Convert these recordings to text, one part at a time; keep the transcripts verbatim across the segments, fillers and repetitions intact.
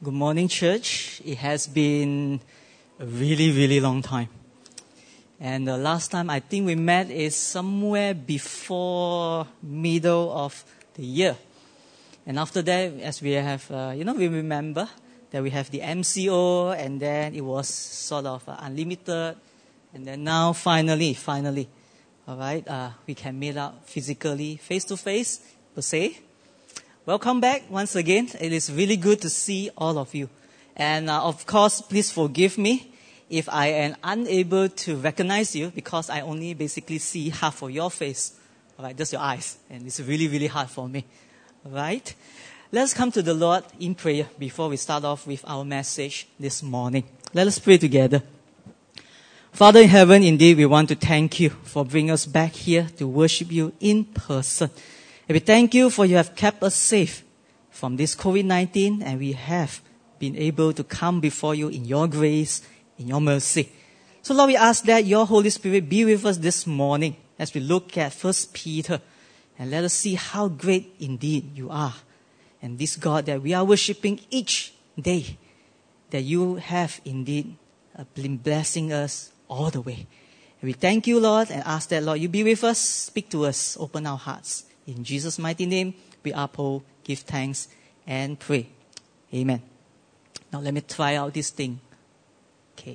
Good morning, church. It has been a really, really long time. And the last time I think we met is somewhere before middle of the year. And after that, as we have, uh, you know, we remember that we have the M C O, and then it was sort of uh, unlimited. And then now, finally, finally, all right, uh, we can meet up physically, face-to-face, per se. Welcome back once again. It is really good to see all of you. And uh, of course, please forgive me if I am unable to recognize you because I only basically see half of your face. All right, just your eyes. And it's really, really hard for me. All right? Let's come to the Lord in prayer before we start off with our message this morning. Let us pray together. Father in heaven, indeed, we want to thank you for bringing us back here to worship you in person. And we thank you for you have kept us safe from this covid nineteen, and we have been able to come before you in your grace, in your mercy. So Lord, we ask that your Holy Spirit be with us this morning as we look at First Peter, and let us see how great indeed you are. And this God that we are worshiping each day, that you have indeed been blessing us all the way. And we thank you, Lord, and ask that, Lord, you be with us, speak to us, open our hearts. In Jesus' mighty name, we uphold, give thanks, and pray. Amen. Now let me try out this thing. Okay.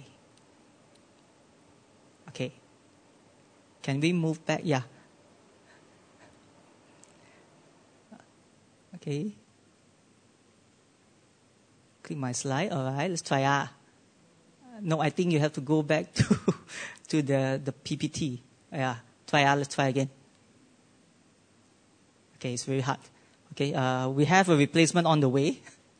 Okay. Can we move back? Yeah. Okay. Click my slide. All right, let's try out. No, I think you have to go back to to the, the P P T. Yeah. Try out. Let's try again. Okay, it's very hard. Okay, uh, we have a replacement on the way.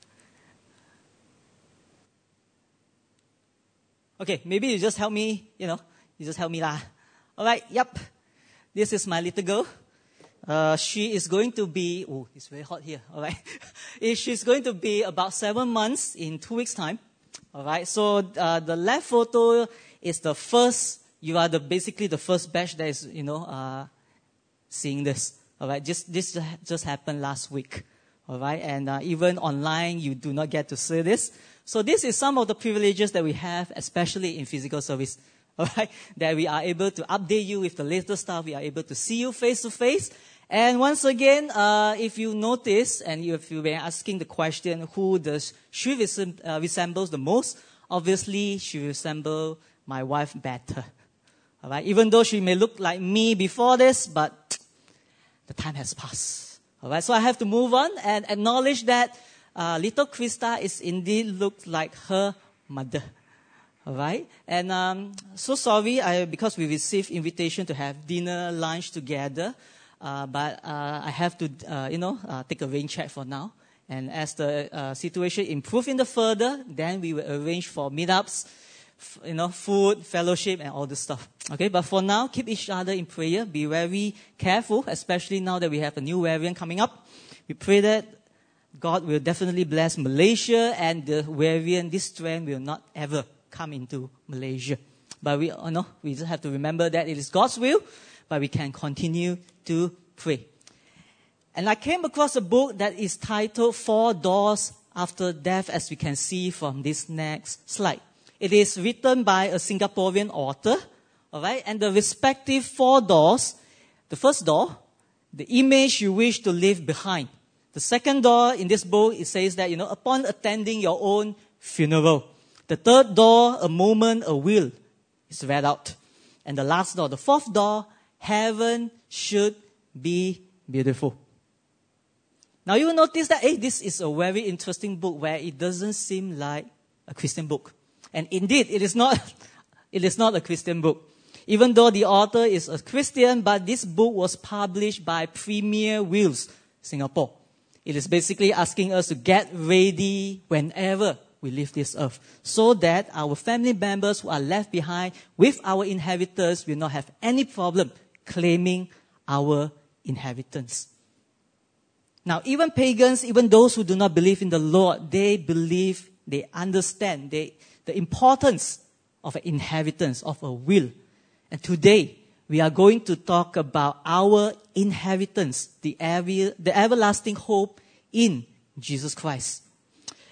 Okay, maybe you just help me, you know, you just help me lah. All right, yep. This is my little girl. Uh, she is going to be, oh, it's very hot here, all right. She's going to be about seven months in two weeks' time. All right, so uh, the left photo is the first, you are the basically the first batch that is, you know, uh, seeing this. All right, just this just happened last week. All right, and uh, even online, you do not get to see this. So this is some of the privileges that we have, especially in physical service. All right, that we are able to update you with the latest stuff. We are able to see you face to face. And once again, uh, if you notice, and if you were asking the question, who does she resem- uh, resembles the most? Obviously, she resembles my wife better. All right, even though she may look like me before this, but the time has passed. All right, so I have to move on and acknowledge that uh, little Krista is indeed looked like her mother. All right, and um, so sorry I, because we received invitation to have dinner, lunch together, uh, but uh, I have to, uh, you know, uh, take a rain check for now. And as the uh, situation improves in the further, then we will arrange for meetups, f- you know, food, fellowship, and all this stuff. Okay, but for now, keep each other in prayer. Be very careful, especially now that we have a new variant coming up. We pray that God will definitely bless Malaysia, and the variant, this strain, will not ever come into Malaysia. But we, you know, we just have to remember that it is God's will, but we can continue to pray. And I came across a book that is titled Four Doors After Death, as we can see from this next slide. It is written by a Singaporean author. All right, and the respective four doors. The first door, the image you wish to leave behind. The second door in this book, it says that, you know, upon attending your own funeral. The third door, a moment, a will, is read out. And the last door, the fourth door, heaven should be beautiful. Now you will notice that, hey, this is a very interesting book where it doesn't seem like a Christian book. And indeed, it is not, it is not a Christian book. Even though the author is a Christian, but this book was published by Premier Wills, Singapore. It is basically asking us to get ready whenever we leave this earth, so that our family members who are left behind with our inheritance will not have any problem claiming our inheritance. Now, even pagans, even those who do not believe in the Lord, they believe, they understand they, the importance of an inheritance, of a will. And today, we are going to talk about our inheritance, the, ever, the everlasting hope in Jesus Christ.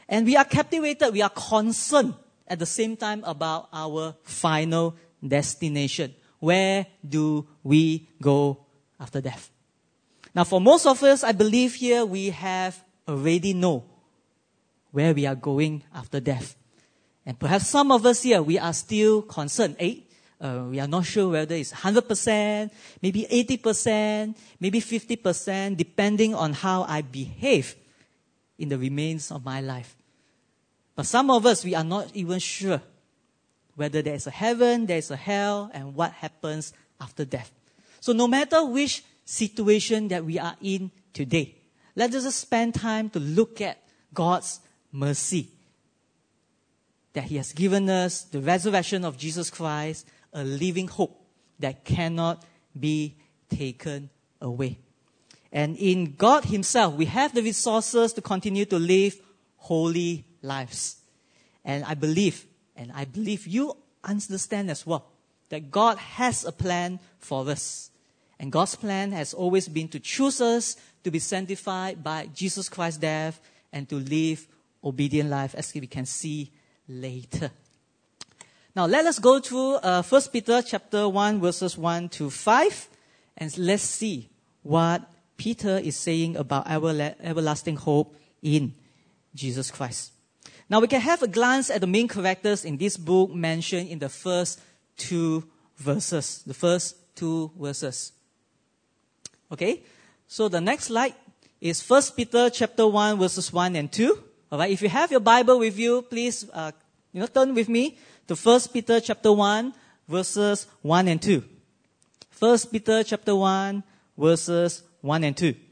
And we are captivated, we are concerned at the same time about our final destination. Where do we go after death? Now, for most of us, I believe here we have already know where we are going after death. And perhaps some of us here, we are still concerned. Eh? Uh, we are not sure whether it's one hundred percent, maybe eighty percent, maybe fifty percent, depending on how I behave in the remains of my life. But some of us, we are not even sure whether there is a heaven, there is a hell, and what happens after death. So no matter which situation that we are in today, let us just spend time to look at God's mercy. That He has given us the resurrection of Jesus Christ, a living hope that cannot be taken away. And in God Himself, we have the resources to continue to live holy lives. And I believe, and I believe you understand as well, that God has a plan for us. And God's plan has always been to choose us to be sanctified by Jesus Christ's death and to live obedient life, as we can see later. Now let us go to uh, First Peter chapter one, verses one to five, and let's see what Peter is saying about our everlasting hope in Jesus Christ. Now we can have a glance at the main characters in this book mentioned in the first two verses. The first two verses. Okay? So the next slide is First Peter chapter one, verses one and two. Alright, if you have your Bible with you, please uh, you know, turn with me to First Peter chapter one, verses one and two. First Peter chapter one, verses one and two.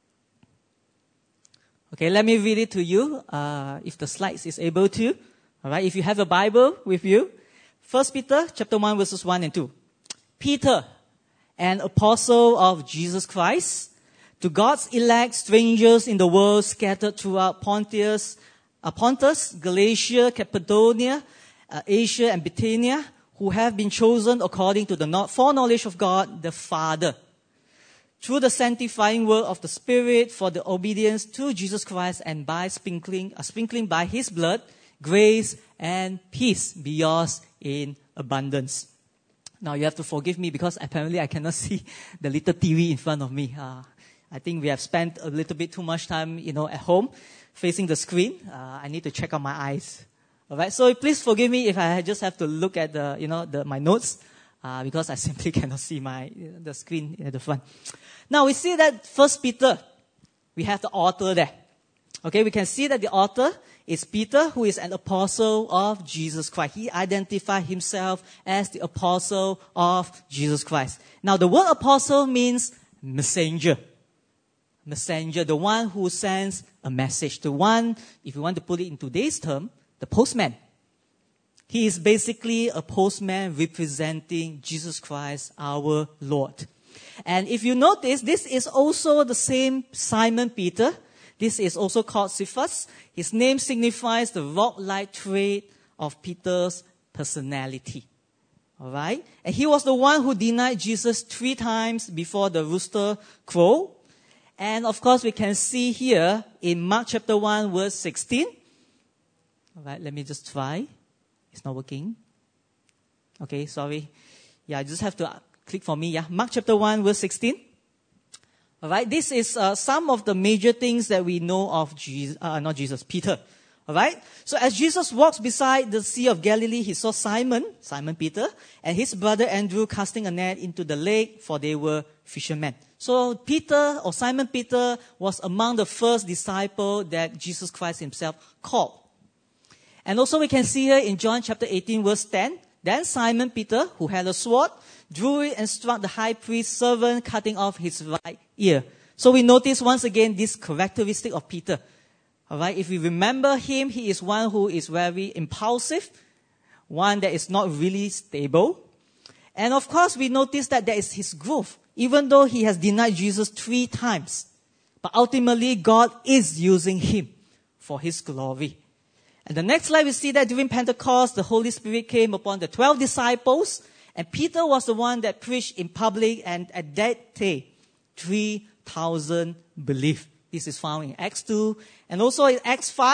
Okay, let me read it to you, uh, if the slides is able to. Alright, if you have a Bible with you. First Peter chapter one, verses one and two. Peter, an apostle of Jesus Christ, to God's elect strangers in the world scattered throughout Pontus, uh, Pontus, Galatia, Cappadocia, uh, Asia, and Bithynia, who have been chosen according to the foreknowledge of God the Father, through the sanctifying work of the Spirit, for the obedience to Jesus Christ, and by sprinkling, uh, sprinkling by His blood, grace and peace be yours in abundance. Now you have to forgive me because apparently I cannot see the little T V in front of me. Uh, I think we have spent a little bit too much time, you know, at home, facing the screen. Uh, I need to check out my eyes. All right, so please forgive me if I just have to look at the, you know, the, my notes, uh, because I simply cannot see my the screen at the front. Now we see that First Peter, we have the author there. Okay, we can see that the author is Peter, who is an apostle of Jesus Christ. He identified himself as the apostle of Jesus Christ. Now the word apostle means messenger. Messenger, the one who sends a message. The one, if you want to put it in today's term, the postman. He is basically a postman representing Jesus Christ, our Lord. And if you notice, this is also the same Simon Peter. This is also called Cephas. His name signifies the rock-like trait of Peter's personality. Alright? And he was the one who denied Jesus three times before the rooster crowed. And of course, we can see here in Mark chapter one, verse sixteen. Alright, let me just try. It's not working. Okay, sorry. Yeah, you just have to click for me. Yeah, Mark chapter one, verse sixteen. Alright, this is uh, some of the major things that we know of Jesus, uh, not Jesus, Peter. Alright, so as Jesus walks beside the Sea of Galilee, he saw Simon, Simon Peter, and his brother Andrew casting a net into the lake, for they were fishermen. So Peter, or Simon Peter, was among the first disciples that Jesus Christ himself called. And also we can see here in John chapter eighteen, verse ten, then Simon Peter, who had a sword, drew it and struck the high priest's servant, cutting off his right ear. So we notice once again this characteristic of Peter. Alright, if we remember him, he is one who is very impulsive, one that is not really stable. And of course, we notice that there is his growth, even though he has denied Jesus three times. But ultimately, God is using him for his glory. And the next slide, we see that during Pentecost, the Holy Spirit came upon the twelve disciples, and Peter was the one that preached in public, and at that day, three thousand believed. This is found in Acts two, and also in Acts five.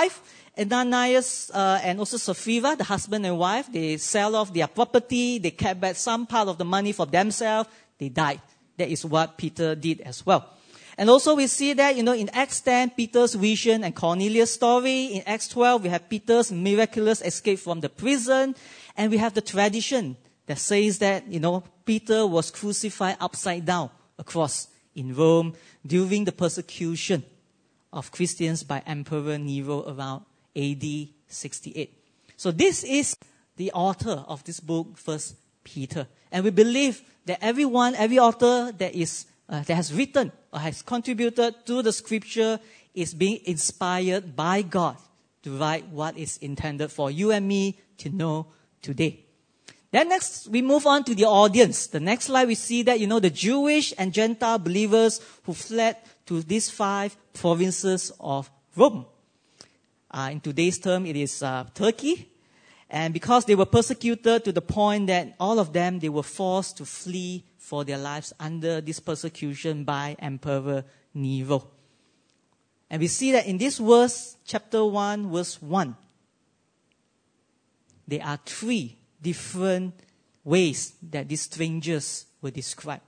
Ananias uh, and also Sapphira, the husband and wife, they sell off their property. They kept back some part of the money for themselves. They died. That is what Peter did as well. And also we see that, you know, in Acts ten, Peter's vision and Cornelius' story. In Acts twelve, we have Peter's miraculous escape from the prison. And we have the tradition that says that, you know, Peter was crucified upside down across in Rome during the persecution of Christians by Emperor Nero around A D sixty-eight. So this is the author of this book, First Peter. And we believe that everyone, every author that is uh, that has written or has contributed to the scripture is being inspired by God to write what is intended for you and me to know today. Then next, we move on to the audience. The next slide, we see that, you know, the Jewish and Gentile believers who fled to these five provinces of Rome. Uh, in today's term, it is uh, Turkey. And because they were persecuted to the point that all of them, they were forced to flee for their lives under this persecution by Emperor Nero. And we see that in this verse, chapter one, verse one, there are three different ways that these strangers were described.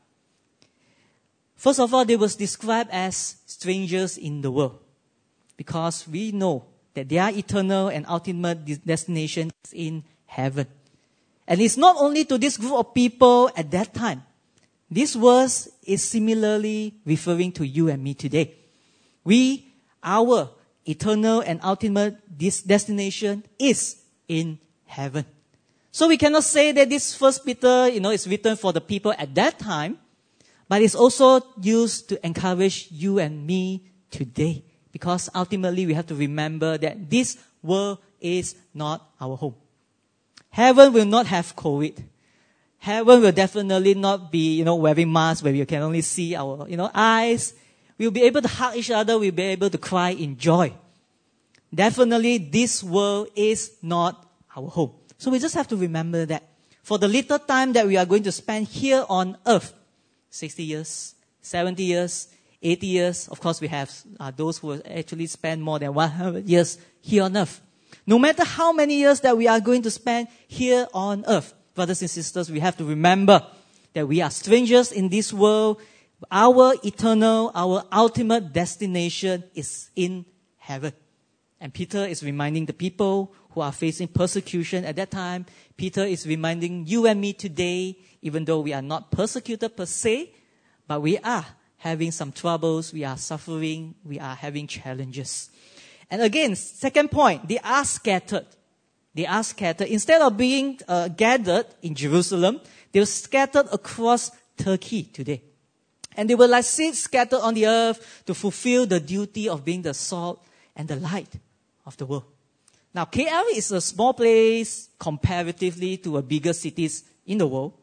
First of all, they were described as strangers in the world, because we know that their eternal and ultimate destination is in heaven. And it's not only to this group of people at that time. This verse is similarly referring to you and me today. We, our eternal and ultimate destination is in heaven. So we cannot say that this First Peter, you know, is written for the people at that time, but it's also used to encourage you and me today. Because ultimately we have to remember that this world is not our home. Heaven will not have COVID. Heaven will definitely not be, you know, wearing masks where we can only see our, you know, eyes. We'll be able to hug each other. We'll be able to cry in joy. Definitely this world is not our home. So we just have to remember that for the little time that we are going to spend here on earth, sixty years, seventy years, eighty years, of course we have uh, those who actually spend more than one hundred years here on earth. No matter how many years that we are going to spend here on earth, brothers and sisters, we have to remember that we are strangers in this world. Our eternal, our ultimate destination is in heaven. And Peter is reminding the people who are facing persecution at that time. Peter is reminding you and me today, even though we are not persecuted per se, but we are having some troubles, we are suffering, we are having challenges. And again, second point, they are scattered. They are scattered. Instead of being uh, gathered in Jerusalem, they were scattered across Turkey today. And they were like seeds scattered on the earth to fulfill the duty of being the salt and the light of the world. Now, K L is a small place comparatively to a bigger cities in the world.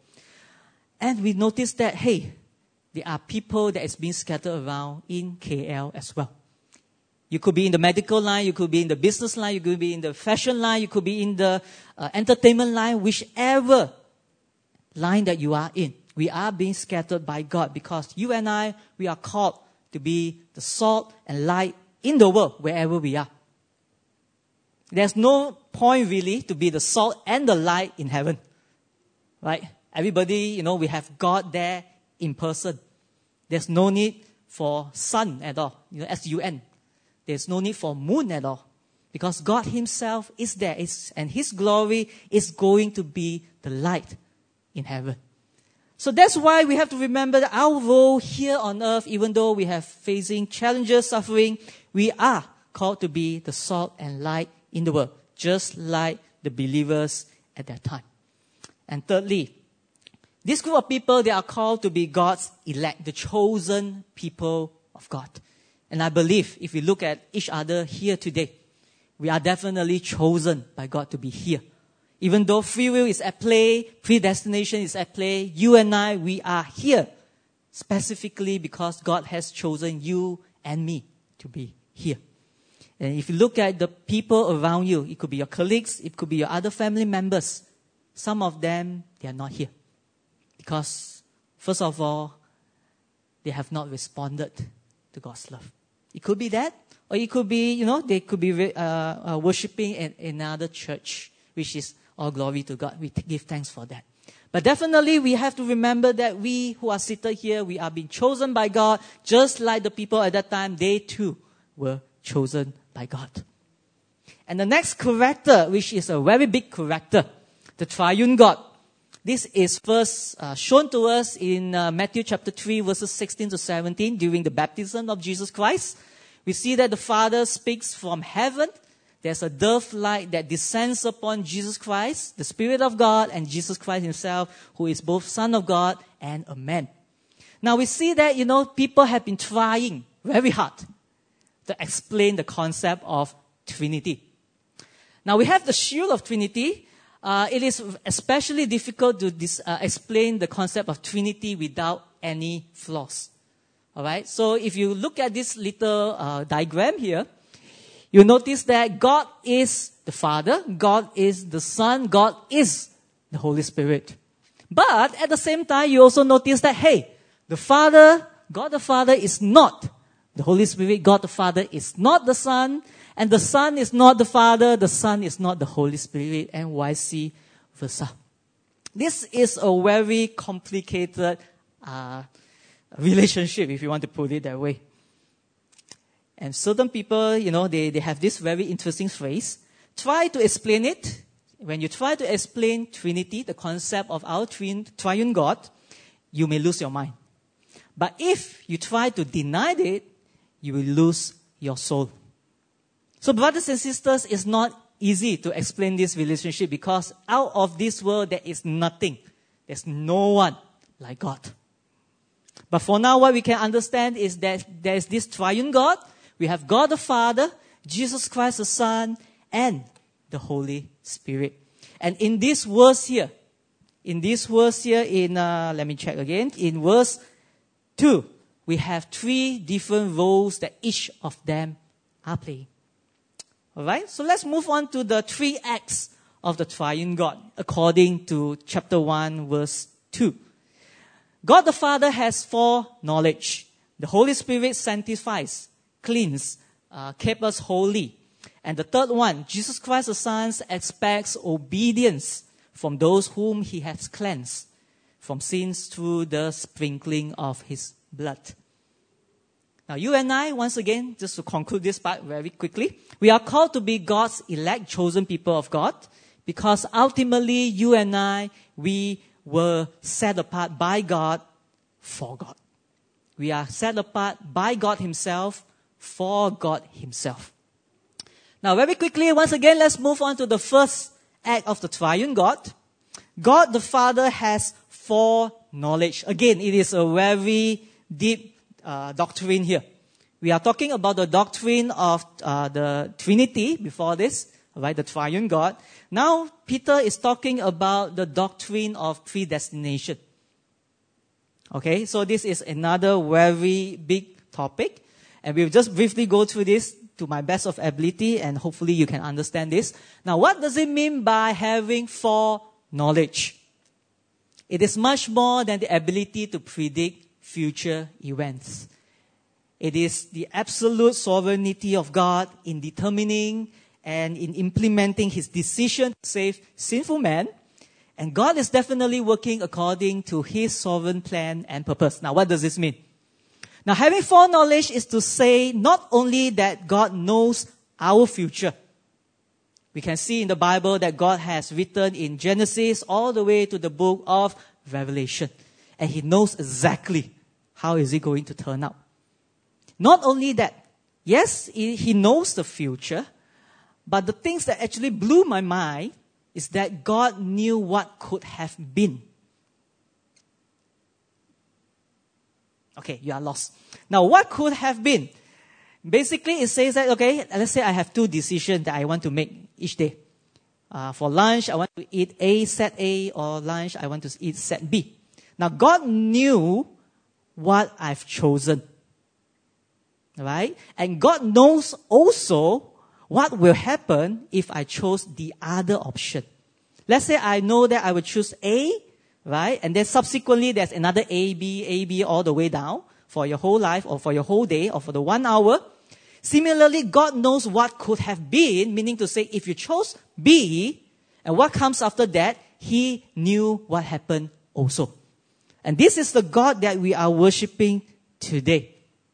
And we noticed that, hey, there are people that is being scattered around in K L as well. You could be in the medical line, you could be in the business line, you could be in the fashion line, you could be in the uh, entertainment line, whichever line that you are in. We are being scattered by God because you and I, we are called to be the salt and light in the world wherever we are. There's no point really to be the salt and the light in heaven. Right? Everybody, you know, we have God there in person. There's no need for sun at all, you know, S U N. There's no need for moon at all. Because God himself is there, is, and his glory is going to be the light in heaven. So that's why we have to remember that our role here on earth, even though we have facing challenges, suffering, we are called to be the salt and light in the world, just like the believers at that time. And thirdly, this group of people, they are called to be God's elect, the chosen people of God. And I believe if we look at each other here today, we are definitely chosen by God to be here. Even though free will is at play, predestination is at play, you and I, we are here specifically because God has chosen you and me to be here. And if you look at the people around you, it could be your colleagues, it could be your other family members. Some of them, they are not here. Because, first of all, they have not responded to God's love. It could be that, or it could be, you know, they could be uh, uh, worshiping in another church, which is all glory to God. We give thanks for that. But definitely we have to remember that we who are seated here, we are being chosen by God, just like the people at that time, they too were chosen by God. And the next character, which is a very big character, the triune God. This is first uh, shown to us in uh, Matthew chapter three, verses sixteen to seventeen, during the baptism of Jesus Christ. We see that the Father speaks from heaven. There's a dove light that descends upon Jesus Christ, the Spirit of God, and Jesus Christ himself, who is both Son of God and a man. Now we see that, you know, people have been trying very hard to explain the concept of Trinity. Now we have the shield of Trinity. Uh, it is especially difficult to dis, uh, explain the concept of Trinity without any flaws. All right. So if you look at this little uh, diagram here, you notice that God is the Father, God is the Son, God is the Holy Spirit. But at the same time, you also notice that, hey, the Father, God the Father is not the Holy Spirit, God the Father is not the Son, and the Son is not the Father, the Son is not the Holy Spirit, and vice versa. This is a very complicated uh, relationship, if you want to put it that way. And certain people, you know, they, they have this very interesting phrase. Try to explain it. When you try to explain Trinity, the concept of our tri- triune God, you may lose your mind. But if you try to deny it, you will lose your soul. So brothers and sisters, it's not easy to explain this relationship because out of this world there is nothing. There's no one like God. But for now, what we can understand is that there is this triune God. We have God the Father, Jesus Christ the Son, and the Holy Spirit. And in this verse here, in this verse here, in uh, let me check again, in verse two, we have three different roles that each of them are playing. Alright, so let's move on to the three acts of the triune God, according to chapter one, verse two. God the Father has foreknowledge. The Holy Spirit sanctifies, cleans, uh, keep us holy. And the third one, Jesus Christ the Son expects obedience from those whom he has cleansed from sins through the sprinkling of his blood. Now you and I, once again, just to conclude this part very quickly, we are called to be God's elect, chosen people of God, because ultimately you and I, we were set apart by God for God. We are set apart by God himself for God himself. Now very quickly, once again, let's move on to the first act of the triune God. God the Father has foreknowledge. Again, it is a very deep uh, doctrine here. We are talking about the doctrine of uh, the Trinity before this, right? The triune God. Now, Peter is talking about the doctrine of predestination. Okay, so this is another very big topic. And we'll just briefly go through this to my best of ability, and hopefully you can understand this. Now, what does it mean by having foreknowledge? It is much more than the ability to predict future events. It is the absolute sovereignty of God in determining and in implementing his decision to save sinful man. And God is definitely working according to his sovereign plan and purpose. Now, what does this mean? Now, having foreknowledge is to say not only that God knows our future. We can see in the Bible that God has written in Genesis all the way to the book of Revelation. And he knows exactly how is it going to turn out. Not only that, yes, he knows the future, but the things that actually blew my mind is that God knew what could have been. Okay, you are lost. Now, what could have been? Basically, it says that, okay, let's say I have two decisions that I want to make each day. Uh, for lunch, I want to eat A, set A, or lunch, I want to eat set B. Now, God knew what I've chosen. Right? And God knows also what will happen if I chose the other option. Let's say I know that I will choose A, right? And then subsequently there's another A, B, A, B all the way down for your whole life or for your whole day or for the one hour. Similarly, God knows what could have been, meaning to say, if you chose B, and what comes after that, He knew what happened also. And this is the God that we are worshipping today.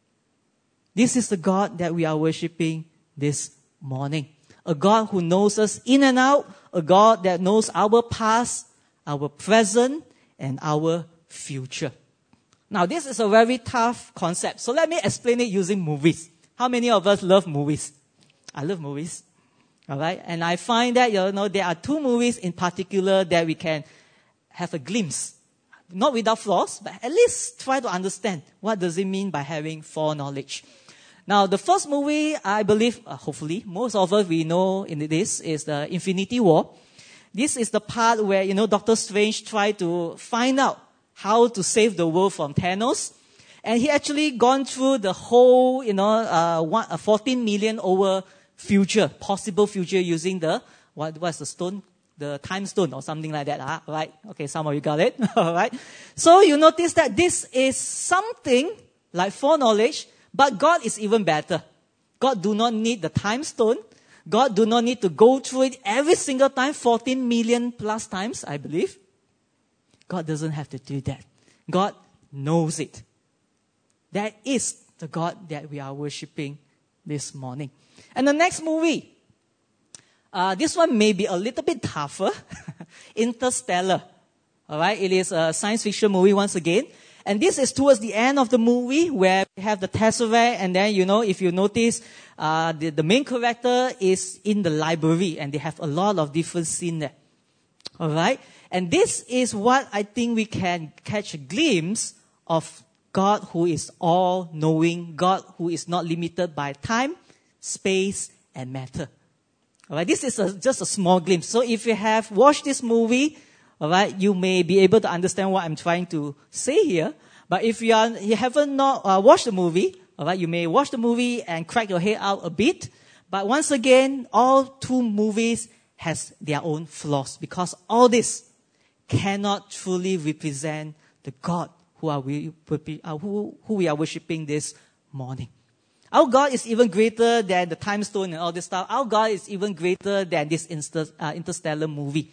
This is the God that we are worshipping this morning. A God who knows us in and out, a God that knows our past, our present, and our future. Now, this is a very tough concept. So let me explain it using movies. How many of us love movies? I love movies. All right? And I find that, you know, there are two movies in particular that we can have a glimpse. Not without flaws, but at least try to understand what does it mean by having foreknowledge. Now, the first movie, I believe, uh, hopefully, most of us we know in this is the Infinity War. This is the part where, you know, Doctor Strange tried to find out how to save the world from Thanos. And he actually gone through the whole, you know, uh, one, uh, fourteen million over future, possible future using the, what what's the stone? The time stone or something like that. Ah, right? Okay, some of you got it. All right. So you notice that this is something like foreknowledge, but God is even better. God do not need the time stone. God do not need to go through it every single time, fourteen million plus times, I believe. God doesn't have to do that. God knows it. That is the God that we are worshipping this morning. And the next movie, uh, this one may be a little bit tougher. Interstellar. All right, it is a science fiction movie once again. And this is towards the end of the movie where we have the Tesseract, and then, you know, if you notice, uh, the, the main character is in the library, and they have a lot of different scenes there. All right? And this is what I think we can catch a glimpse of God who is all-knowing, God who is not limited by time, space, and matter. All right? This is a, just a small glimpse. So if you have watched this movie, all right, you may be able to understand what I'm trying to say here. But if you are, you haven't not uh, watched the movie, all right, you may watch the movie and crack your head out a bit. But once again, all two movies has their own flaws because all this cannot truly represent the God who are we uh, who who we are worshiping this morning. Our God is even greater than the time stone and all this stuff. Our God is even greater than this inter, uh, interstellar movie.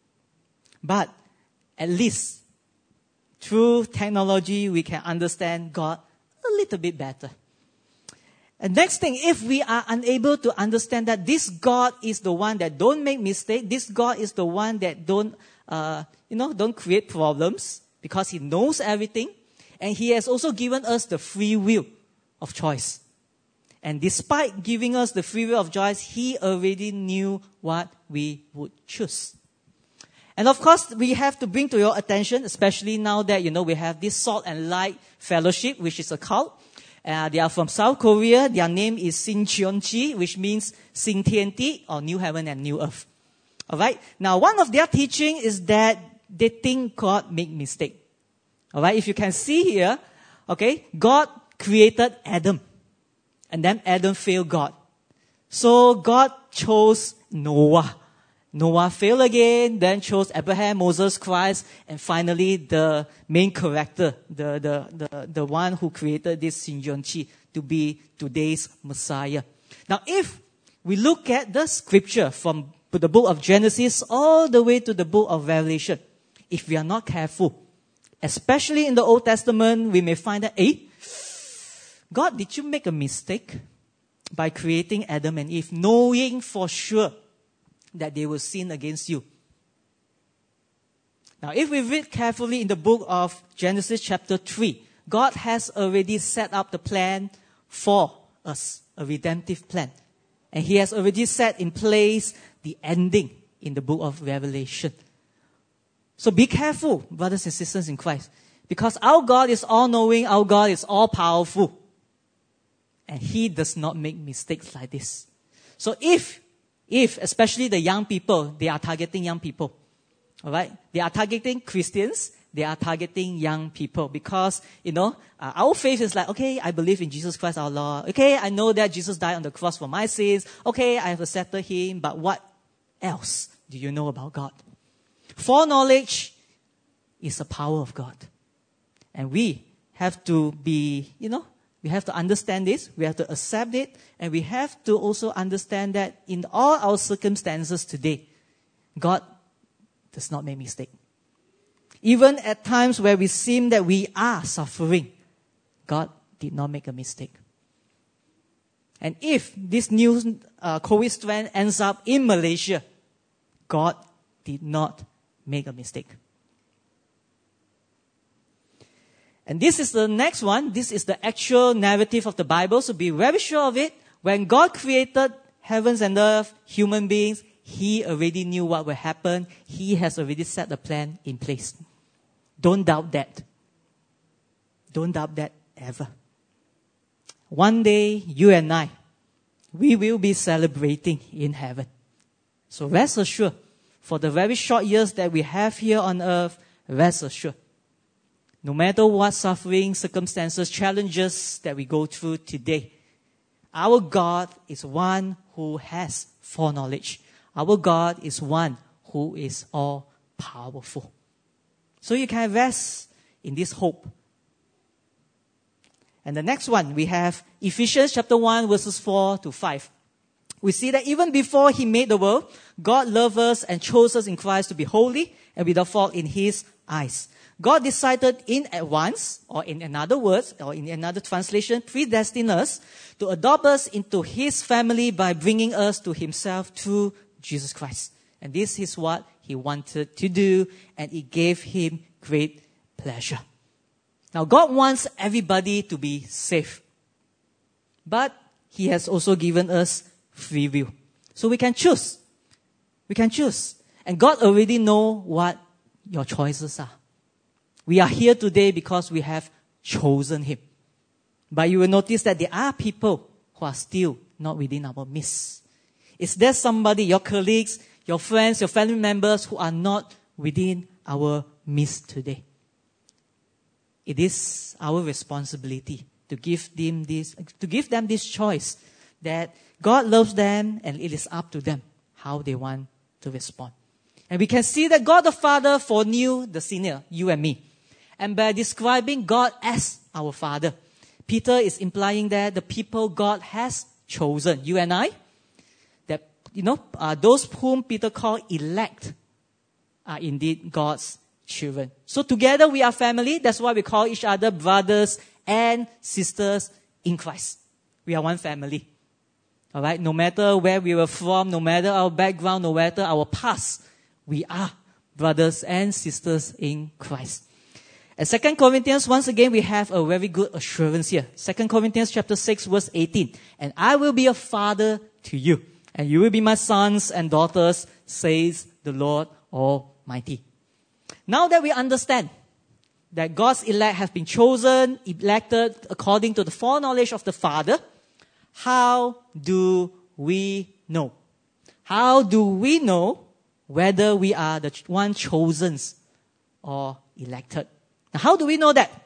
But at least through technology, we can understand God a little bit better. And next thing, if we are unable to understand that this God is the one that don't make mistakes, this God is the one that don't, uh, you know, don't create problems because He knows everything, and He has also given us the free will of choice. And despite giving us the free will of choice, He already knew what we would choose. And of course, we have to bring to your attention, especially now that, you know, we have this Salt and Light Fellowship, which is a cult. Uh, they are from South Korea. Their name is Sincheonji, which means Sing Tian Ti, or New Heaven and New Earth. Alright? Now, one of their teaching is that they think God make mistake. Alright? If you can see here, okay, God created Adam. And then Adam failed God. So God chose Noah. Noah failed again, then chose Abraham, Moses, Christ, and finally the main character, the, the, the, the one who created this Sincheonji to be today's Messiah. Now, if we look at the scripture from the book of Genesis all the way to the book of Revelation, if we are not careful, especially in the Old Testament, we may find that, eh, God, did you make a mistake by creating Adam and Eve, knowing for sure that they will sin against you? Now, if we read carefully in the book of Genesis chapter three, God has already set up the plan for us, a redemptive plan. And He has already set in place the ending in the book of Revelation. So be careful, brothers and sisters in Christ, because our God is all-knowing, our God is all-powerful. And He does not make mistakes like this. So if If, especially the young people, they are targeting young people. Alright? They are targeting Christians. They are targeting young people because, you know, uh, our faith is like, okay, I believe in Jesus Christ our Lord. Okay, I know that Jesus died on the cross for my sins. Okay, I have accepted Him. But what else do you know about God? Foreknowledge is the power of God. And we have to be, you know, We have to understand this, we have to accept it, and we have to also understand that in all our circumstances today, God does not make mistake. Even at times where we seem that we are suffering, God did not make a mistake. And if this new uh, COVID strain ends up in Malaysia, God did not make a mistake. And this is the next one. This is the actual narrative of the Bible, so be very sure of it. When God created heavens and earth, human beings, He already knew what will happen. He has already set the plan in place. Don't doubt that. Don't doubt that ever. One day, you and I, we will be celebrating in heaven. So rest assured, for the very short years that we have here on earth, rest assured, no matter what suffering, circumstances, challenges that we go through today, our God is one who has foreknowledge. Our God is one who is all-powerful. So you can rest in this hope. And the next one, we have Ephesians chapter one, verses four to five. We see that even before He made the world, God loved us and chose us in Christ to be holy and without fault in His eyes. God decided in advance, or in another words, or in another translation, predestined us to adopt us into His family by bringing us to Himself through Jesus Christ. And this is what He wanted to do, and it gave Him great pleasure. Now, God wants everybody to be saved. But He has also given us free will. So we can choose. We can choose. And God already knows what your choices are. We are here today because we have chosen Him. But you will notice that there are people who are still not within our midst. Is there somebody, your colleagues, your friends, your family members who are not within our midst today? It is our responsibility to give them this, to give them this choice that God loves them and it is up to them how they want to respond. And we can see that God the Father foreknew the sinner, you and me. And by describing God as our Father, Peter is implying that the people God has chosen, you and I, that, you know, uh, those whom Peter called elect are indeed God's children. So together we are family. That's why we call each other brothers and sisters in Christ. We are one family. All right? No matter where we were from, no matter our background, no matter our past, we are brothers and sisters in Christ. And Second Corinthians, once again, we have a very good assurance here. Second Corinthians chapter six, verse eighteen. And I will be a father to you, and you will be my sons and daughters, says the Lord Almighty. Now that we understand that God's elect have been chosen, elected according to the foreknowledge of the Father, how do we know? How do we know whether we are the one chosen or elected? Now, how do we know that?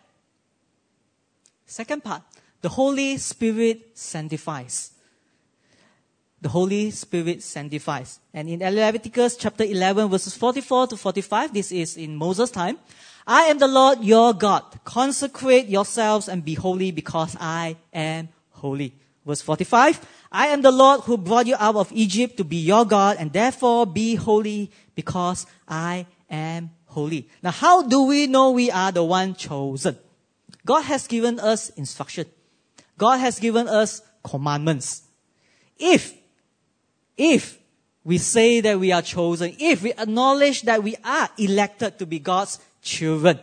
Second part, the Holy Spirit sanctifies. The Holy Spirit sanctifies. And in Leviticus chapter eleven, verses forty-four to forty-five, this is in Moses' time. I am the Lord your God. Consecrate yourselves and be holy because I am holy. Verse forty-five, I am the Lord who brought you out of Egypt to be your God, and therefore be holy because I am holy. Now, how do we know we are the one chosen? God has given us instruction. God has given us commandments. If, if we say that we are chosen, if we acknowledge that we are elected to be God's children,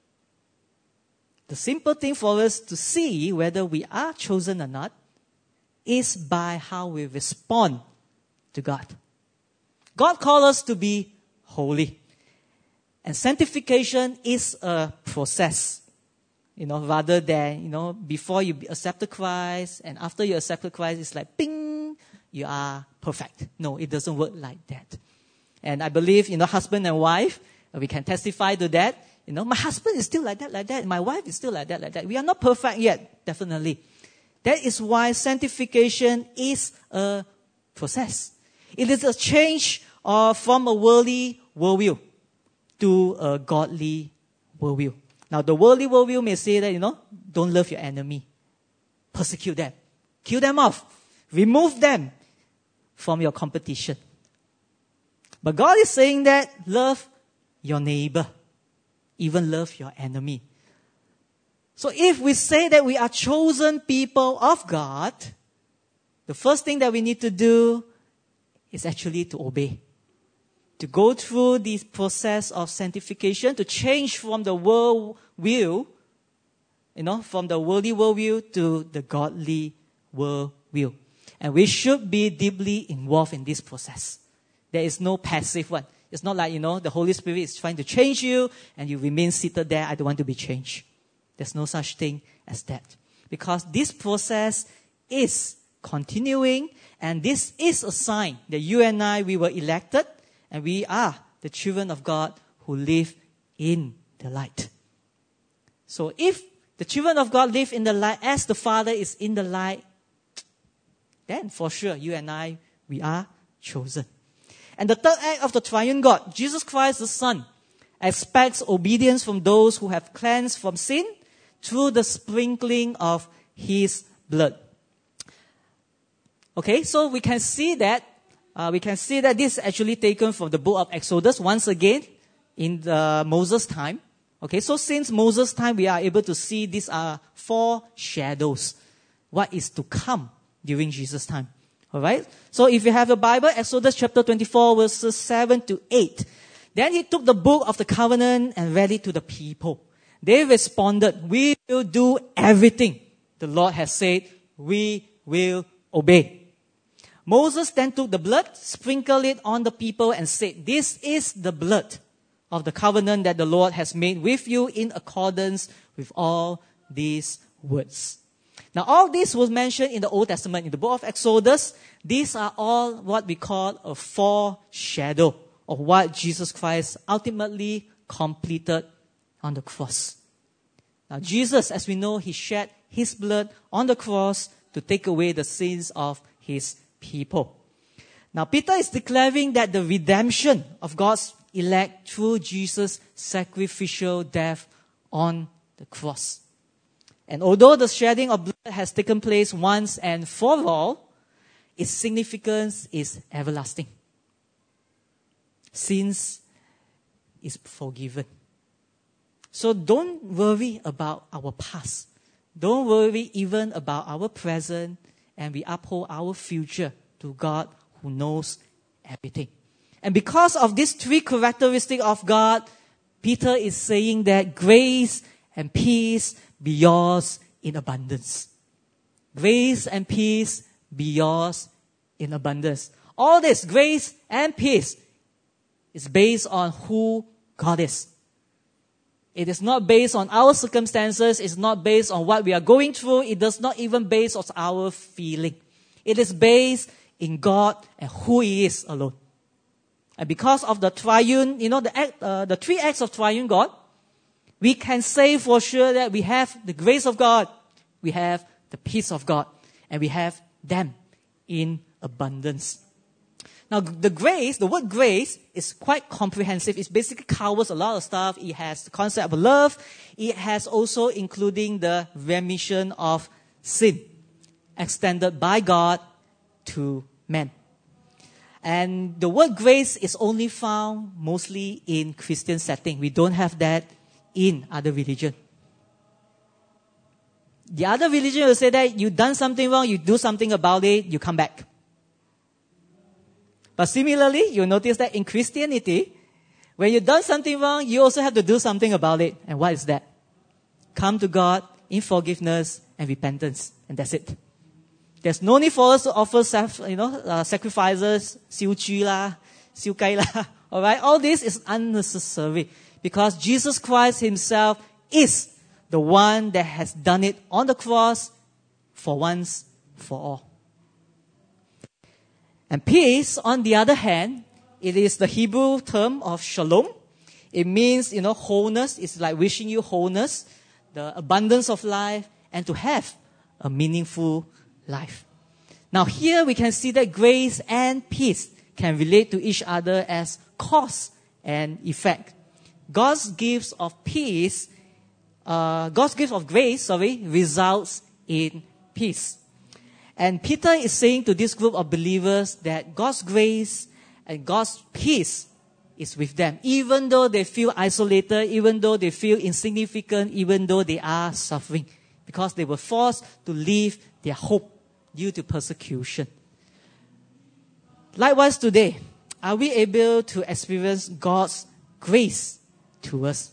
the simple thing for us to see whether we are chosen or not is by how we respond to God. God called us to be holy. And sanctification is a process, you know, rather than, you know, before you accepted Christ and after you accepted Christ, it's like, bing, you are perfect. No, it doesn't work like that. And I believe, you know, husband and wife, we can testify to that. You know, my husband is still like that, like that. My wife is still like that, like that. We are not perfect yet, definitely. That is why sanctification is a process. It is a change uh, from a worldly worldview to a godly worldview. Now, the worldly worldview may say that, you know, don't love your enemy. persecute them. Kill them off. Remove them from your competition. But God is saying that love your neighbor. Even love your enemy. So if we say that we are chosen people of God, the first thing that we need to do is actually to obey. To go through this process of sanctification, to change from the world view, you know, from the worldly worldview to the godly worldview. And we should be deeply involved in this process. There is no passive one. It's not like, you know, the Holy Spirit is trying to change you and you remain seated there. I don't want to be changed. There's no such thing as that. Because this process is continuing, and this is a sign that you and I, we were elected, and we are the children of God who live in the light. So if the children of God live in the light as the Father is in the light, then for sure you and I, we are chosen. And the third act of the triune God, Jesus Christ the Son, expects obedience from those who have cleansed from sin through the sprinkling of His blood. Okay, so we can see that uh, we can see that this is actually taken from the book of Exodus once again in the Moses' time. Okay, so since Moses' time, we are able to see these are four shadows. What is to come during Jesus' time? All right. So if you have a Bible, Exodus chapter twenty-four, verses seven to eight. Then he took the book of the covenant and read it to the people. They responded, "We will do everything the Lord has said. We will obey." Moses then took the blood, sprinkled it on the people and said, "This is the blood of the covenant that the Lord has made with you in accordance with all these words." Now, all this was mentioned in the Old Testament, in the book of Exodus. These are all what we call a foreshadow of what Jesus Christ ultimately completed on the cross. Now, Jesus, as we know, He shed His blood on the cross to take away the sins of His people. Now, Peter is declaring that the redemption of God's elect through Jesus' sacrificial death on the cross. And although the shedding of blood has taken place once and for all, its significance is everlasting. Sins is forgiven. So don't worry about our past. Don't worry even about our present, and we uphold our future to God who knows everything. And because of these three characteristics of God, Peter is saying that grace and peace be yours in abundance. Grace and peace be yours in abundance. All this grace and peace is based on who God is. It is not based on our circumstances. It's not based on what we are going through. It does not even based on our feeling. It is based in God and who He is alone. And because of the triune, you know, the act, uh, the three acts of triune God, we can say for sure that we have the grace of God, we have the peace of God, and we have them in abundance. Now, the grace, the word grace is quite comprehensive. It basically covers a lot of stuff. It has the concept of love. It has also including the remission of sin extended by God to men. And the word grace is only found mostly in Christian setting. We don't have that in other religion. The other religion will say that you done something wrong, you do something about it, you come back. But similarly, you'll notice that in Christianity, when you've done something wrong, you also have to do something about it. And what is that? Come to God in forgiveness and repentance. And that's it. There's no need for us to offer self, you know, uh, sacrifices, siu chu la, siu kai la. Alright? All this is unnecessary. Because Jesus Christ Himself is the one that has done it on the cross for once, for all. And peace, on the other hand, it is the Hebrew term of shalom. It means, you know, wholeness. It's like wishing you wholeness, the abundance of life, and to have a meaningful life. Now here we can see that grace and peace can relate to each other as cause and effect. God's gifts of peace, uh, God's gift of grace, sorry, results in peace. And Peter is saying to this group of believers that God's grace and God's peace is with them, even though they feel isolated, even though they feel insignificant, even though they are suffering, because they were forced to leave their hope due to persecution. Likewise today, are we able to experience God's grace to us?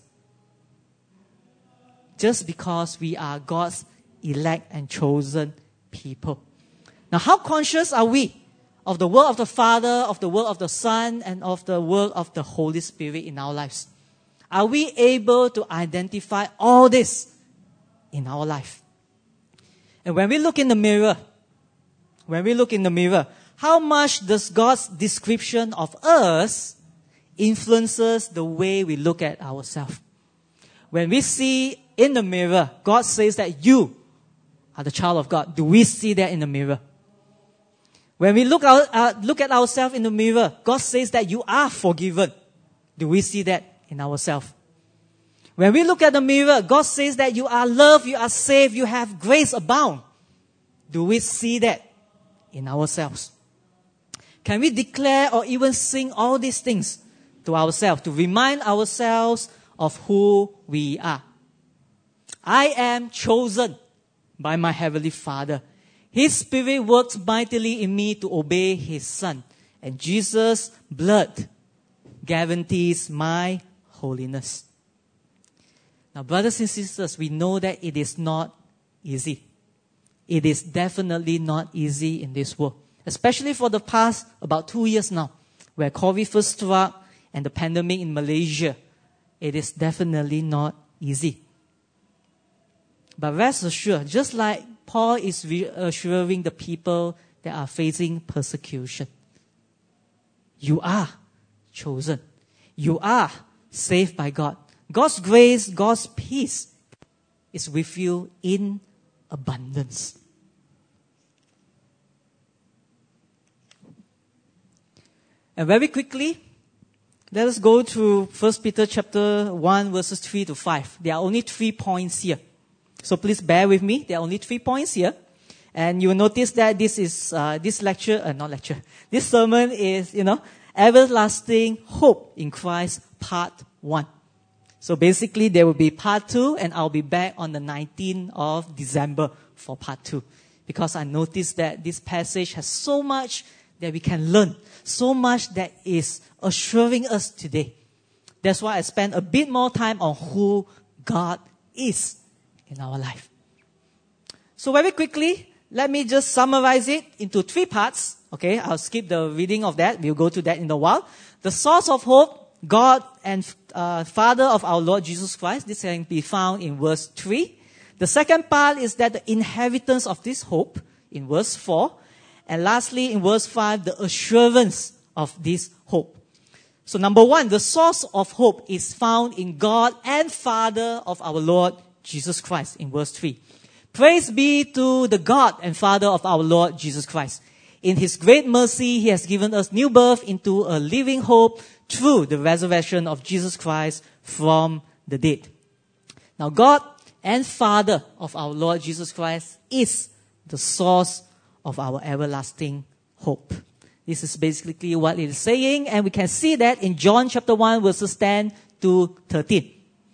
Just because we are God's elect and chosen people. Now, how conscious are we of the work of the Father, of the work of the Son, and of the work of the Holy Spirit in our lives? Are we able to identify all this in our life? And when we look in the mirror, when we look in the mirror, how much does God's description of us influences the way we look at ourselves? When we see in the mirror, God says that you are the child of God. Do we see that in the mirror? When we look, out, uh, look at ourselves in the mirror, God says that you are forgiven. Do we see that in ourselves? When we look at the mirror, God says that you are loved, you are saved, you have grace abound. Do we see that in ourselves? Can we declare or even sing all these things to ourselves to remind ourselves of who we are? I am chosen by my Heavenly Father. His Spirit works mightily in me to obey His Son. And Jesus' blood guarantees my holiness. Now, brothers and sisters, we know that it is not easy. It is definitely not easy in this world. Especially for the past about two years now, where COVID first struck and the pandemic in Malaysia. It is definitely not easy. But rest assured, just like Paul is reassuring the people that are facing persecution, you are chosen. You are saved by God. God's grace, God's peace is with you in abundance. And very quickly, let us go to First Peter chapter one, verses three to five. There are only three points here. So please bear with me. There are only three points here. And you will notice that this is, uh, this lecture, uh, not lecture, this sermon is, you know, Everlasting Hope in Christ, part one. So basically, there will be part two, and I'll be back on the nineteenth of December for part two. Because I noticed that this passage has so much that we can learn, so much that is assuring us today. That's why I spent a bit more time on who God is in our life. So very quickly, let me just summarize it into three parts. Okay, I'll skip the reading of that. We'll go to that in a while. The source of hope, God and uh, Father of our Lord Jesus Christ. This can be found in verse three. The second part is that the inheritance of this hope in verse four. And lastly, in verse five, the assurance of this hope. So number one, the source of hope is found in God and Father of our Lord Jesus Christ in verse three. Praise be to the God and Father of our Lord Jesus Christ. In His great mercy, He has given us new birth into a living hope through the resurrection of Jesus Christ from the dead. Now, God and Father of our Lord Jesus Christ is the source of our everlasting hope. This is basically what it is saying, and we can see that in John chapter one, verses ten to thirteen.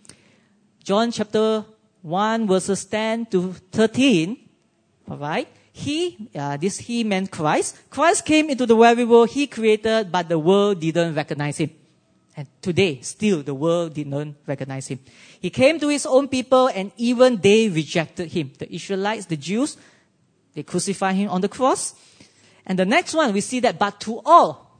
John chapter one, verses ten to thirteen. Alright? He, uh, this He meant Christ. Christ came into the very world He created, but the world didn't recognize Him. And today, still, the world did not recognize Him. He came to His own people, and even they rejected Him. The Israelites, the Jews, they crucified Him on the cross. And the next one, we see that, but to all,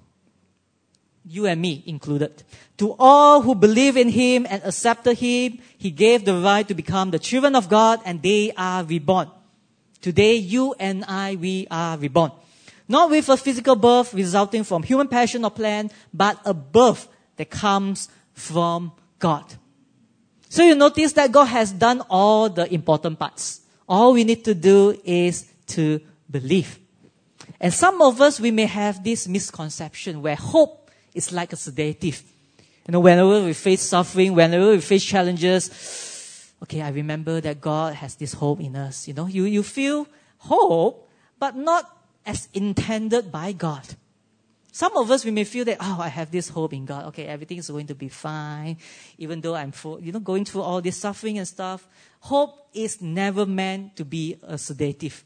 you and me included, to all who believe in Him and accepted Him, He gave the right to become the children of God, and they are reborn. Today, you and I, we are reborn. Not with a physical birth resulting from human passion or plan, but a birth that comes from God. So you notice that God has done all the important parts. All we need to do is to believe. And some of us, we may have this misconception where hope is like a sedative. You know, whenever we face suffering, whenever we face challenges, okay, I remember that God has this hope in us. You know, you, you feel hope, but not as intended by God. Some of us, we may feel that, oh, I have this hope in God. Okay, everything is going to be fine. Even though I'm full, you know, going through all this suffering and stuff. Hope is never meant to be a sedative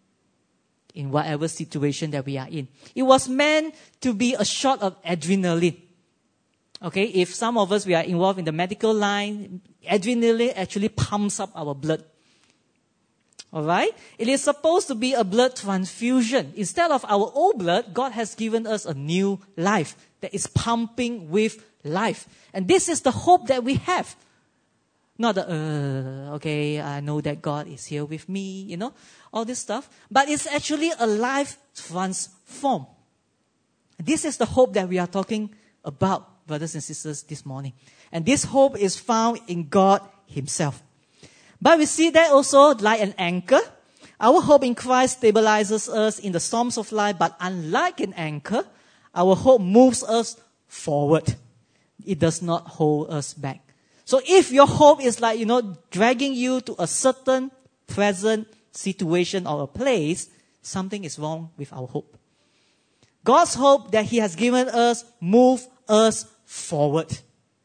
in whatever situation that we are in. It was meant to be a shot of adrenaline. Okay, if some of us, we are involved in the medical line, adrenaline actually pumps up our blood. Alright? It is supposed to be a blood transfusion. Instead of our old blood, God has given us a new life that is pumping with life. And this is the hope that we have. Not the, uh, okay, I know that God is here with me, you know, all this stuff. But it's actually a life transformed. This is the hope that we are talking about, brothers and sisters, this morning. And this hope is found in God Himself. But we see that also like an anchor. Our hope in Christ stabilizes us in the storms of life, but unlike an anchor, our hope moves us forward. It does not hold us back. So if your hope is like, you know, dragging you to a certain present situation or a place, something is wrong with our hope. God's hope that He has given us moves us forward.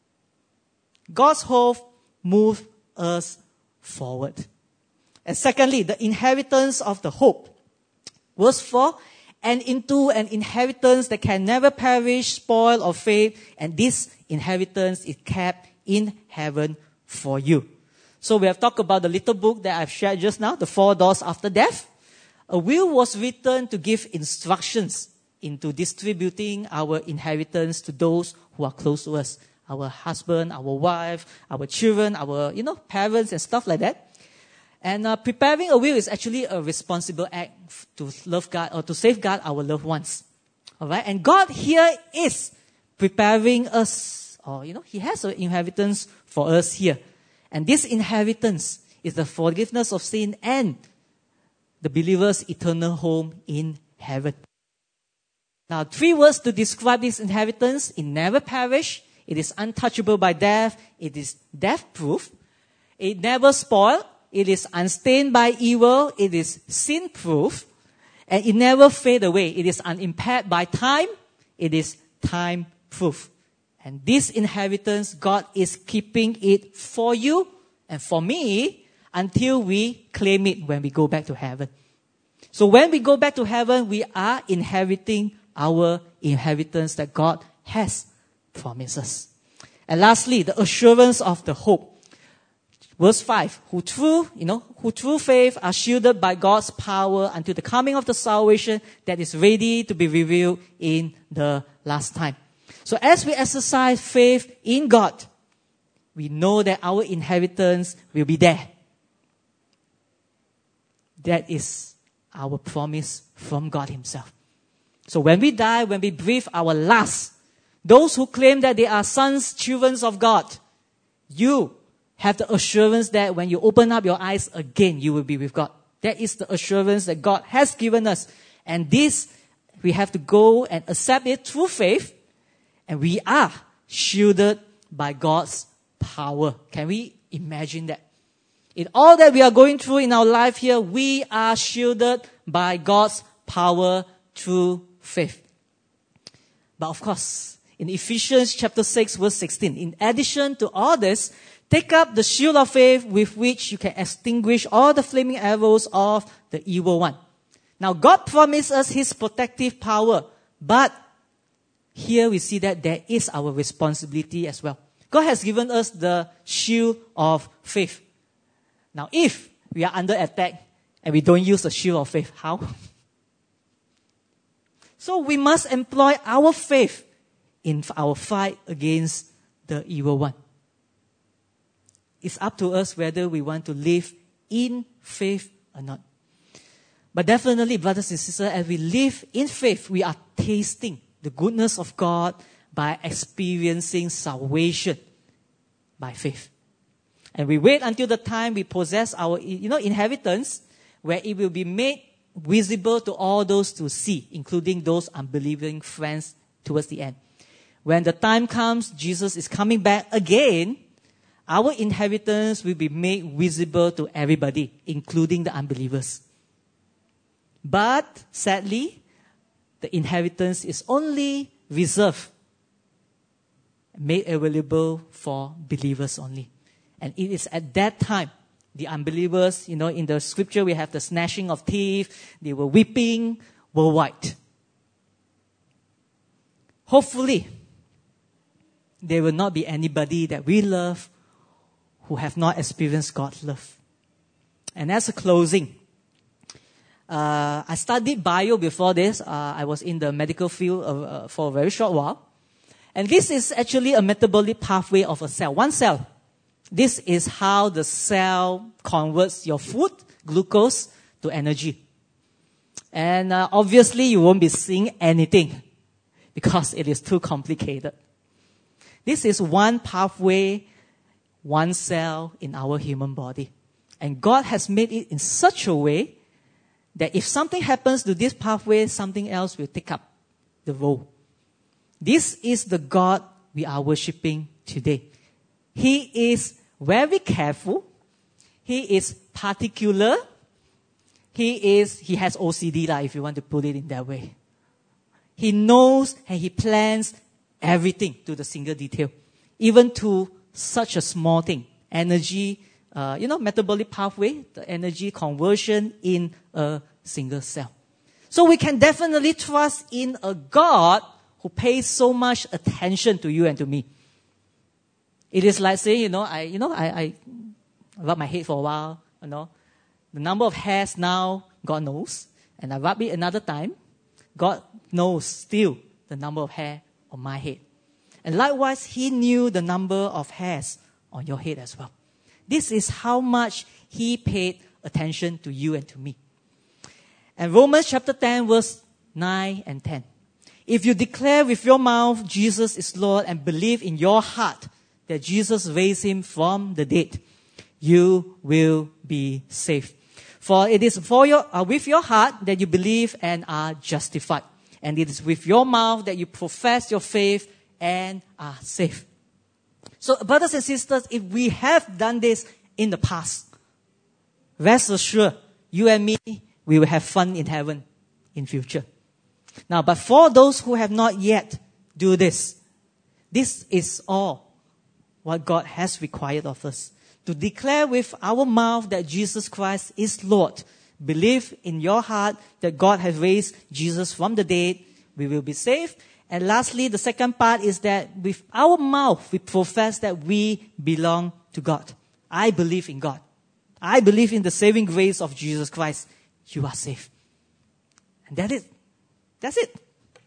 God's hope moves us forward. And secondly, the inheritance of the hope. Verse four, and into an inheritance that can never perish, spoil, or fade, and this inheritance is kept in heaven for you. So we have talked about the little book that I've shared just now, The Four Doors After Death. A will was written to give instructions into distributing our inheritance to those who are close to us. Our husband, our wife, our children, our, you know, parents and stuff like that. And uh, preparing a will is actually a responsible act to love God or to safeguard our loved ones. All right? And God here is preparing us, or, you know, He has an inheritance for us here. And this inheritance is the forgiveness of sin and the believer's eternal home in heaven. Now, three words to describe this inheritance. It never perish. It is untouchable by death. It is death-proof. It never spoils. It is unstained by evil. It is sin-proof. And it never fades away. It is unimpaired by time. It is time-proof. And this inheritance, God is keeping it for you and for me until we claim it when we go back to heaven. So when we go back to heaven, we are inheriting our inheritance that God has promised us. And lastly, the assurance of the hope. Verse five, who through, you know, who through faith are shielded by God's power until the coming of the salvation that is ready to be revealed in the last time. So as we exercise faith in God, we know that our inheritance will be there. That is our promise from God Himself. So when we die, when we breathe our last, those who claim that they are sons, children of God, you have the assurance that when you open up your eyes again, you will be with God. That is the assurance that God has given us. And this, we have to go and accept it through faith. And we are shielded by God's power. Can we imagine that? In all that we are going through in our life here, we are shielded by God's power through faith. But of course, in Ephesians chapter six, verse sixteen, in addition to all this, take up the shield of faith with which you can extinguish all the flaming arrows of the evil one. Now, God promised us His protective power, but here we see that there is our responsibility as well. God has given us the shield of faith. Now, if we are under attack and we don't use the shield of faith, how? So we must employ our faith in our fight against the evil one. It's up to us whether we want to live in faith or not. But definitely, brothers and sisters, as we live in faith, we are tasting the goodness of God by experiencing salvation by faith. And we wait until the time we possess our, you know, inheritance, where it will be made visible to all those to see, including those unbelieving friends towards the end. When the time comes, Jesus is coming back again, our inheritance will be made visible to everybody, including the unbelievers. But sadly, the inheritance is only reserved, made available for believers only. And it is at that time, the unbelievers, you know, in the scripture we have the gnashing of teeth, they were weeping worldwide. Hopefully, there will not be anybody that we love who have not experienced God's love. And as a closing, uh, I studied bio before this. Uh, I was in the medical field of, uh, for a very short while. And this is actually a metabolic pathway of a cell. One cell. This is how the cell converts your food, glucose, to energy. And uh, obviously you won't be seeing anything because it is too complicated. This is one pathway, one cell in our human body. And God has made it in such a way that if something happens to this pathway, something else will take up the role. This is the God we are worshiping today. He is very careful. He is particular. He is, he has O C D, lah, if you want to put it in that way. He knows and he plans everything to the single detail. Even to such a small thing. Energy, uh, you know, metabolic pathway, the energy conversion in a single cell. So we can definitely trust in a God who pays so much attention to you and to me. It is like saying, you know, I, you know, I, I rub my head for a while, you know. The number of hairs now, God knows. And I rub it another time, God knows still the number of hair on my head. And likewise, He knew the number of hairs on your head as well. This is how much He paid attention to you and to me. And Romans chapter ten, verse nine and ten. If you declare with your mouth Jesus is Lord and believe in your heart that Jesus raised Him from the dead, you will be saved. For it is for your, uh, with your heart that you believe and are justified. And it is with your mouth that you profess your faith and are saved. So, brothers and sisters, if we have done this in the past, rest assured, you and me, we will have fun in heaven in future. Now, but for those who have not yet do this, this is all what God has required of us. To declare with our mouth that Jesus Christ is Lord. Believe in your heart that God has raised Jesus from the dead. We will be saved. And lastly, the second part is that with our mouth, we profess that we belong to God. I believe in God. I believe in the saving grace of Jesus Christ. You are saved. And that is, that's it.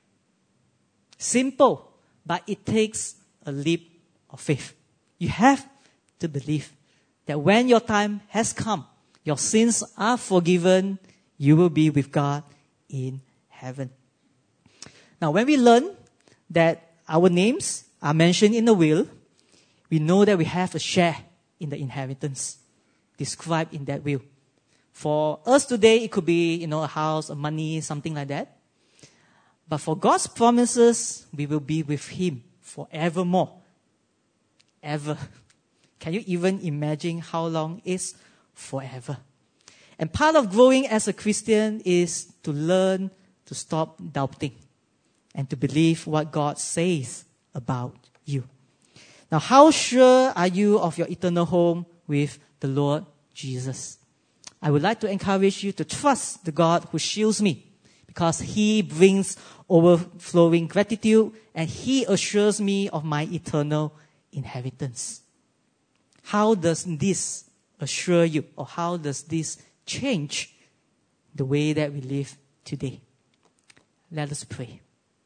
Simple, but it takes a leap of faith. You have to believe that when your time has come, your sins are forgiven, you will be with God in heaven. Now, when we learn that our names are mentioned in the will, we know that we have a share in the inheritance described in that will. For us today, it could be, you know, a house, a money, something like that. But for God's promises, we will be with Him forevermore. Ever. Can you even imagine how long is forever? And part of growing as a Christian is to learn to stop doubting and to believe what God says about you. Now, how sure are you of your eternal home with the Lord Jesus? I would like to encourage you to trust the God who shields me, because He brings overflowing gratitude and He assures me of my eternal inheritance. How does this assure you, or how does this change the way that we live today? Let us pray.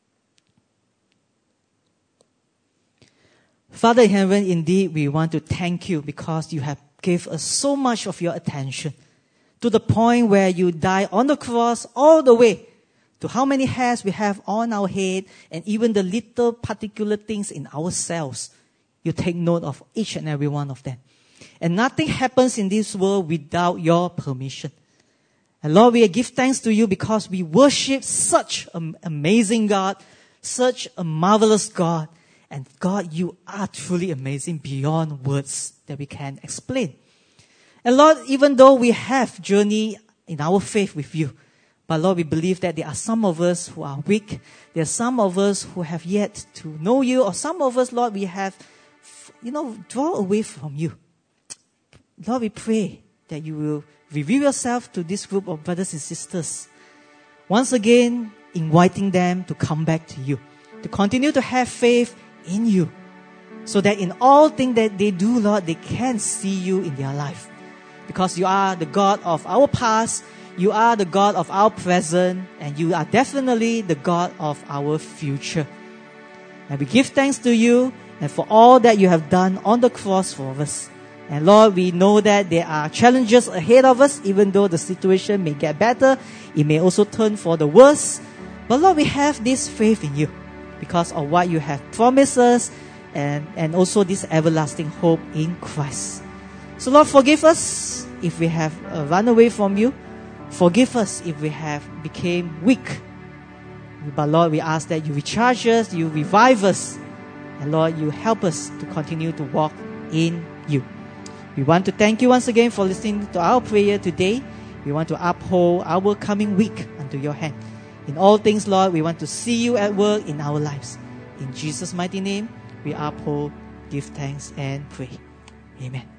Father in heaven, indeed we want to thank you because you have given us so much of your attention, to the point where you died on the cross all the way to how many hairs we have on our head, and even the little particular things in ourselves. You take note of each and every one of them. And nothing happens in this world without your permission. And Lord, we give thanks to you because we worship such an amazing God, such a marvelous God. And God, you are truly amazing beyond words that we can explain. And Lord, even though we have journeyed in our faith with you, But Lord, we believe that there are some of us who are weak. There are some of us who have yet to know you. Or some of us, Lord, we have, you know, drawn away from you. Lord, we pray that you will reveal yourself to this group of brothers and sisters. Once again, inviting them to come back to you. To continue to have faith in you. So that in all things that they do, Lord, they can see you in their life. Because you are the God of our past. You are the God of our present, and you are definitely the God of our future. And we give thanks to you and for all that you have done on the cross for us. And Lord, we know that there are challenges ahead of us, even though the situation may get better, it may also turn for the worse. But Lord, we have this faith in you because of what you have promised us, and, and also this everlasting hope in Christ. So Lord, forgive us if we have uh, run away from you. Forgive us if we have become weak. But Lord, we ask that you recharge us, you revive us. And Lord, you help us to continue to walk in you. We want to thank you once again for listening to our prayer today. We want to uphold our coming week unto your hand. In all things, Lord, we want to see you at work in our lives. In Jesus' mighty name, we uphold, give thanks, and pray. Amen.